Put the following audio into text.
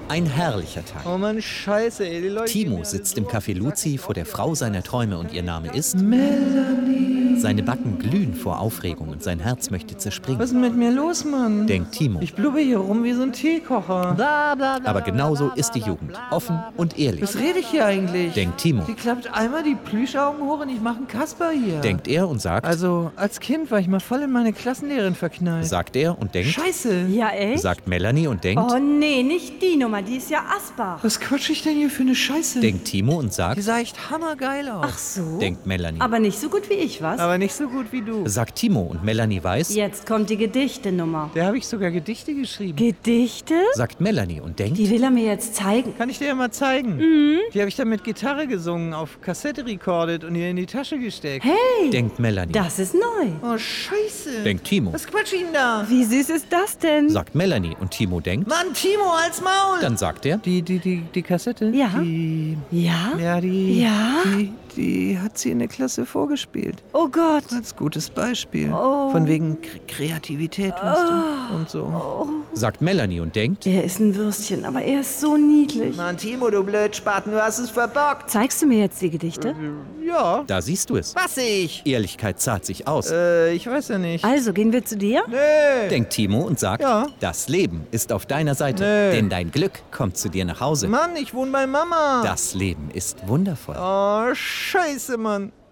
Ein herrlicher Tag. Oh Mann, scheiße, ey, die Leute... Timo sitzt im Café Luzi vor der Frau seiner Träume und ihr Name ist... Melanie. Seine Backen glühen vor Aufregung und sein Herz möchte zerspringen. Was ist denn mit mir los, Mann? Denkt Timo. Ich blubber hier rum wie so ein Teekocher. Aber genauso ist die Jugend. Offen und ehrlich. Was rede ich hier eigentlich? Denkt Timo. Die klappt einmal die Plüschaugen hoch und ich mache einen Kasper hier. Denkt er und sagt... Also, als Kind war ich mal voll in meine Klassenlehrerin verknallt. Sagt er und denkt... Scheiße. Ja, echt? Sagt Melanie und denkt... Oh nee, nicht die Nummer, die ist ja Asbach. Was quatsch ich denn hier für eine Scheiße? Denkt Timo und Die sagt... sah echt hammergeil aus. Ach so? Denkt Melanie. Aber nicht so gut wie ich, was? Aber nicht so gut wie du. Sagt Timo und Melanie weiß... Jetzt kommt die Gedichte-Nummer. Da habe ich sogar Gedichte geschrieben. Gedichte? Sagt Melanie und denkt... Die will er mir jetzt zeigen. Kann ich dir ja mal zeigen. Die habe ich dann mit Gitarre gesungen, auf Kassette recorded und ihr in die Tasche gesteckt. Hey, Denkt Melanie. das ist neu. Oh, scheiße. Denkt Timo. Was quatsch ich denn da? Wie süß ist das denn? Sagt Melanie und Timo denkt... Mann, Timo, als Maul! Dann sagt er... Die Kassette? Ja. Die Ja? die hat sie in der Klasse vorgespielt. Oh Gott. Als gutes Beispiel. Oh. Von wegen Kreativität, weißt du? Und so. Sagt Melanie und denkt... Er ist ein Würstchen, aber er ist so niedlich. Mann, Timo, du Blödspaten, du hast es verbockt. Zeigst du mir jetzt die Gedichte? Ja. Da siehst du es. Was ich? Ehrlichkeit zahlt sich aus. Ich weiß ja nicht. Also, gehen wir zu dir? Nee. Denkt Timo und sagt... Ja. Das Leben ist auf deiner Seite. Nee. Denn dein Glück kommt zu dir nach Hause. Mann, ich wohne bei Mama. Das Leben ist wundervoll. Oh, scheiße, Mann.